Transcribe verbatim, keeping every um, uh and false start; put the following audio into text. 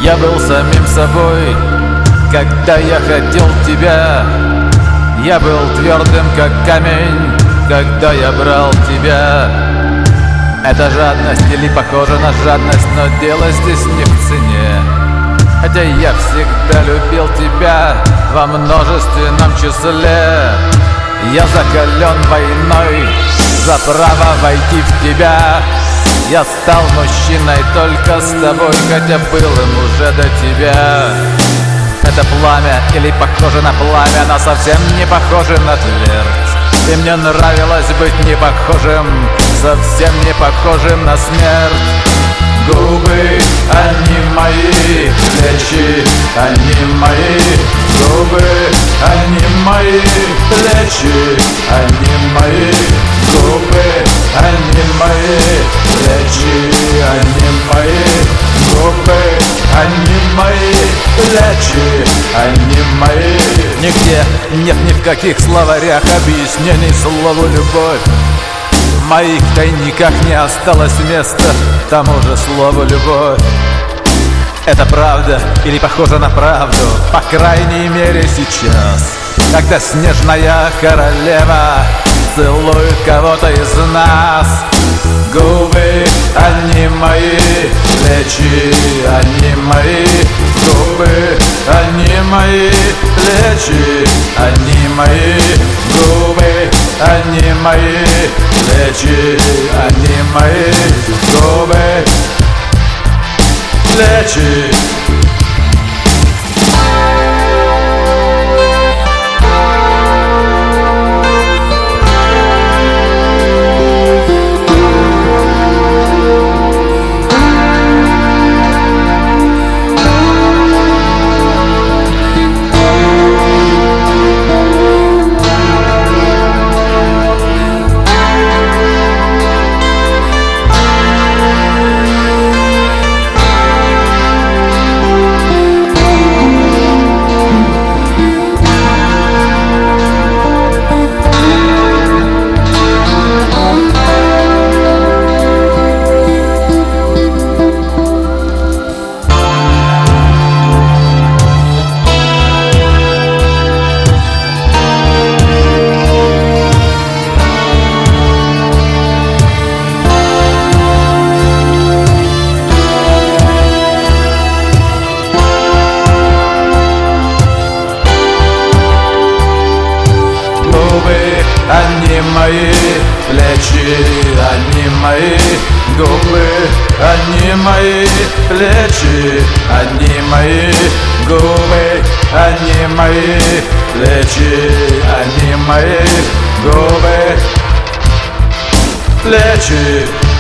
Я был самим собой, когда я хотел тебя. Я был твердым, как камень, когда я брал тебя. Это жадность или похоже на жадность, но дело здесь не в цене. Хотя я всегда любил тебя во множественном числе. Я закален войной за право войти в тебя. Я стал мужчиной только с тобой, хотя был им уже до тебя. Это пламя или похоже на пламя, но совсем не похоже на твердь. И мне нравилось быть не похожим, совсем не похожим на смерть. Губы, они мои, плечи, они мои. Губы, они мои, плечи, они мои. Губы, они мои, плечи, они мои. Губы, они мои, плечи, они мои. Нигде нет ни в каких словарях объяснений слову «любовь». В моих тайниках не осталось места тому же слову «любовь». Это правда или похоже на правду, по крайней мере сейчас, когда снежная королева целует кого-то из нас. Губы, они мои, плечи, они мои. Губы, они мои, плечи, они мои. Губы, они мои, плечи, они мои. Губы, плечи. Они мои, плечи, они мои. Губы, они мои, плечи, они мои. Губы, они мои, плечи, они мои. Губы, плечи.